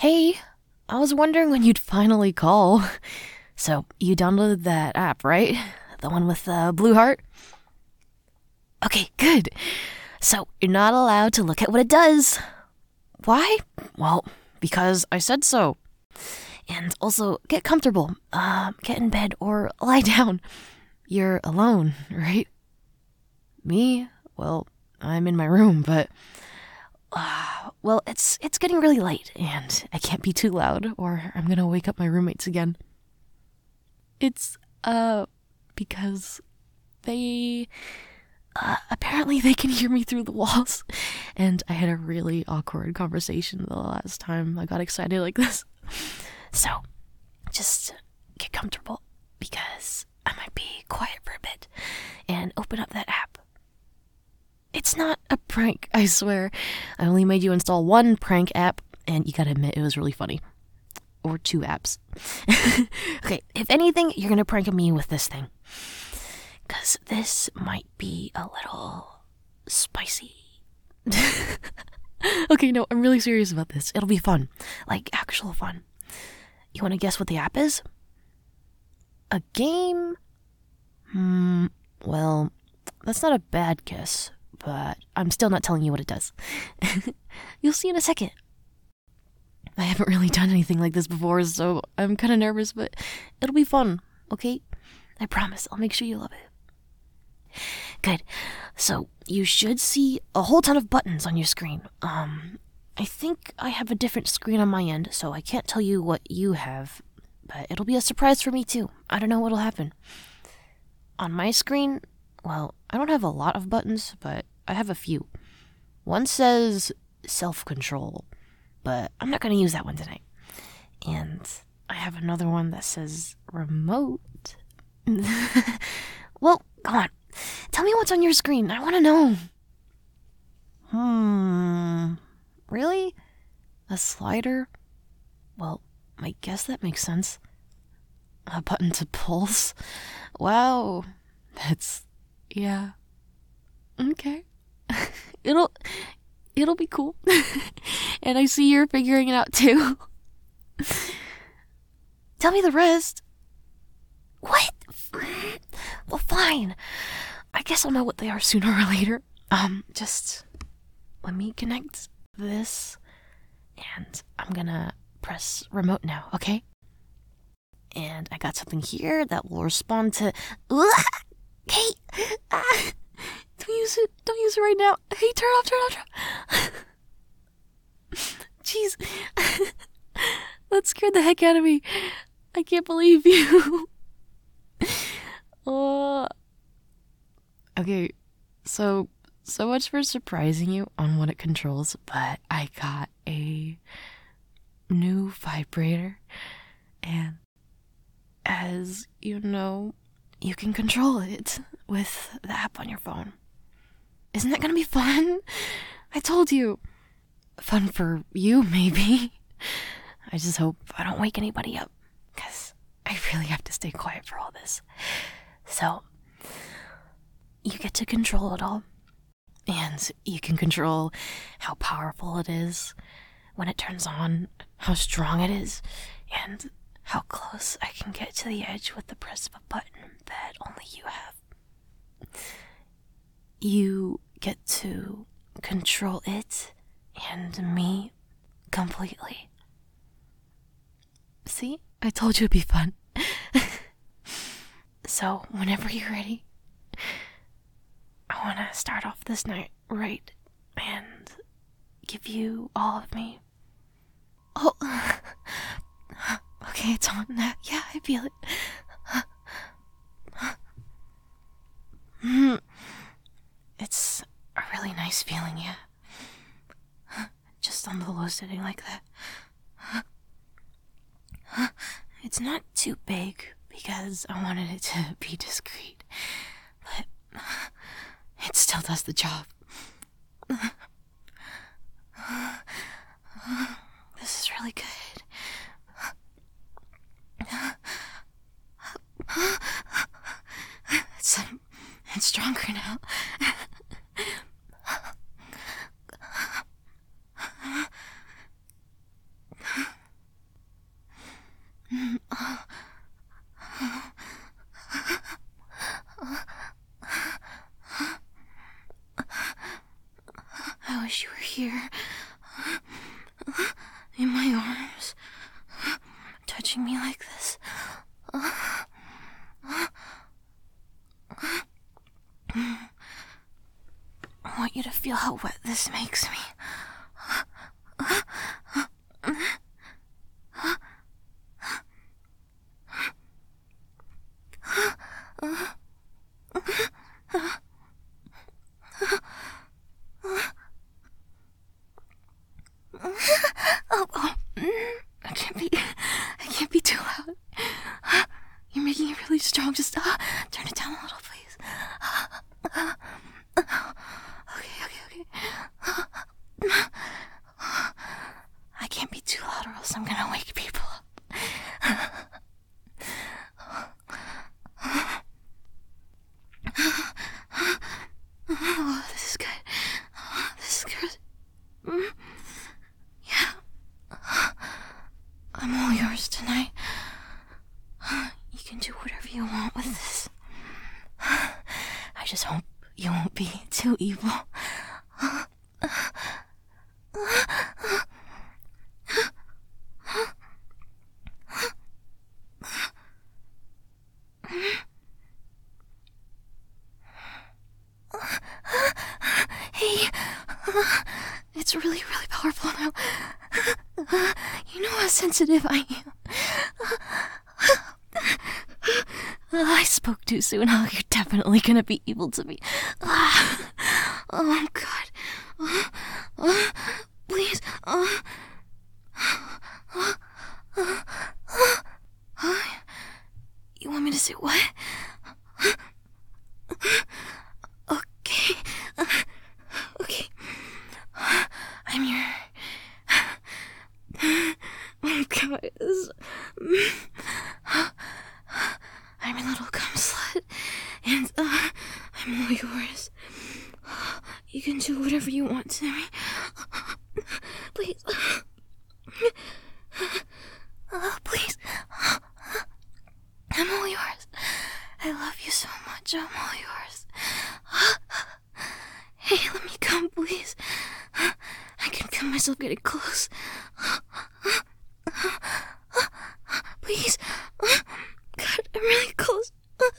Hey, I was wondering when you'd finally call. So, you downloaded that app, right? The one with the blue heart? Okay, good. So, you're not allowed to look at what it does. Why? Well, because I said so. And also, get comfortable. Get in bed or lie down. You're alone, right? Me? Well, I'm in my room, but... well, it's getting really late, and I can't be too loud, or I'm gonna wake up my roommates again. It's, because they... apparently they can hear me through the walls, and I had a really awkward conversation the last time I got excited like this. So, just get comfortable, because I might be quiet for a bit, and open up that app. It's not a prank, I swear. I only made you install one prank app, and you gotta admit it was really funny. Or 2 apps. Okay, if anything, you're gonna prank me with this thing. 'Cause this might be a little spicy. Okay, no, I'm really serious about this. It'll be fun. Like, actual fun. You wanna guess what the app is? A game? Well, that's not a bad guess. But I'm still not telling you what it does. You'll see in a second. I haven't really done anything like this before, so I'm kind of nervous, but it'll be fun, okay? I promise, I'll make sure you love it. Good. So, you should see a whole ton of buttons on your screen. I think I have a different screen on my end, so I can't tell you what you have, but it'll be a surprise for me too. I don't know what'll happen. On my screen, well, I don't have a lot of buttons, but I have a few. One says self-control, but I'm not going to use that one tonight. And I have another one that says remote. Well, come on. Tell me what's on your screen. I want to know. Really? A slider? Well, I guess that makes sense. A button to pulse? Wow. Yeah. Okay. It'll be cool. And I see you're figuring it out too. Tell me the rest. What? Well, fine. I guess I'll know what they are sooner or later. Just let me connect this, and I'm gonna press remote now, okay? And I got something here that will respond to... Hey! Don't use it right now. Hey, turn off. Jeez. That scared the heck out of me. I can't believe you. Okay, so much for surprising you on what it controls, but I got a new vibrator, and as you know, you can control it with the app on your phone. Isn't that gonna be fun? I told you. Fun for you, maybe. I just hope I don't wake anybody up, because I really have to stay quiet for all this. So, you get to control it all. And you can control how powerful it is when it turns on, how strong it is, and how close I can get to the edge with the press of a button that only you have. You get to control it and me completely. See? I told you it'd be fun. So, whenever you're ready, I want to start off this night right and give you all of me. Oh, okay, it's on now. Yeah, I feel it. It's a really nice feeling, yeah. Just on the low setting like that. It's not too big because I wanted it to be discreet, but it still does the job. This is really good. It's stronger now. here in my arms, touching me like this. I want you to feel how wet this makes me. I can't be too loud. You're making it really strong. Just turn it down a little, please. Okay. I can't be too loud or else I'm gonna wake people up. Oh, this is good. This is good. Yeah. I'm all yours tonight. You can do whatever you want with this. I just hope you won't be too evil. Hey, it's really, really powerful now. You know how sensitive I am. I spoke too soon. Oh, you're definitely gonna be evil to me. Oh, God. Please. You want me to say what? Okay. Okay. I'm your... Oh, God. I'm your little cum slut, and I'm all yours. You can do whatever you want to me. Please. Please. I'm all yours. I love you so much. I'm all yours. Hey, let me come, please. I can feel myself getting close. Please. God, I'm really close.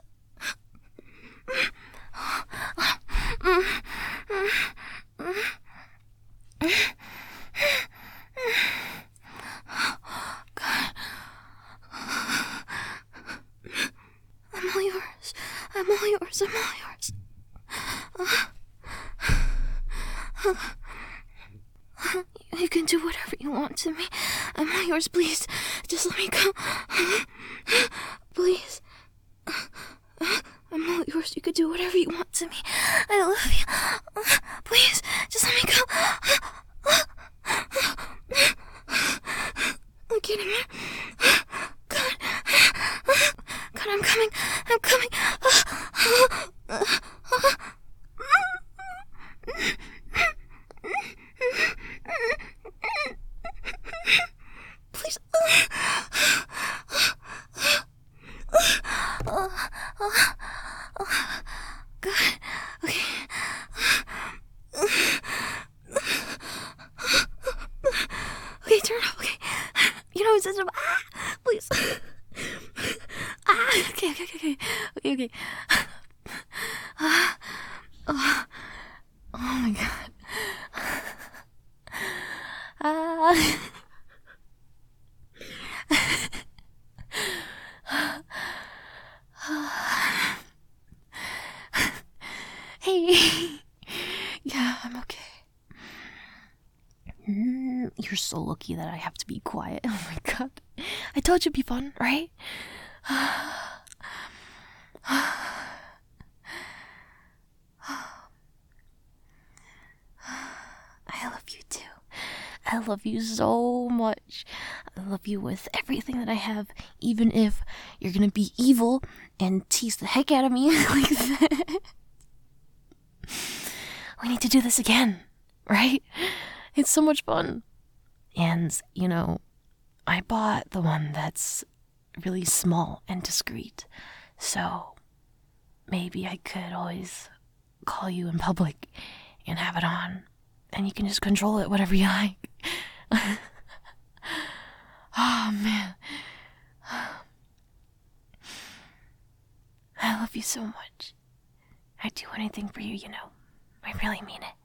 God. I'm all yours. I'm all yours. I'm all yours. You can do whatever you want to me. I'm all yours. Please, just let me go. Please. I'm all yours. You can do whatever you want to me. I love you. Please, just let me go. I'm getting there. God. God, I'm coming. I'm coming. Please. God. Okay. Okay, turn it off. Okay. You know, it's just please. Okay. Oh my God. Hey. Yeah, I'm okay. You're so lucky that I have to be quiet. Oh my God. I told you it'd be fun, right? I love you too. I love you so much. I love you with everything that I have, even if you're gonna be evil and tease the heck out of me like that. We need to do this again, right? It's so much fun. And, you know, I bought the one that's really small and discreet, so maybe I could always call you in public and have it on. and you can just control it whatever you like. Oh, man. I love you so much. I'd do anything for you, you know. I really mean it.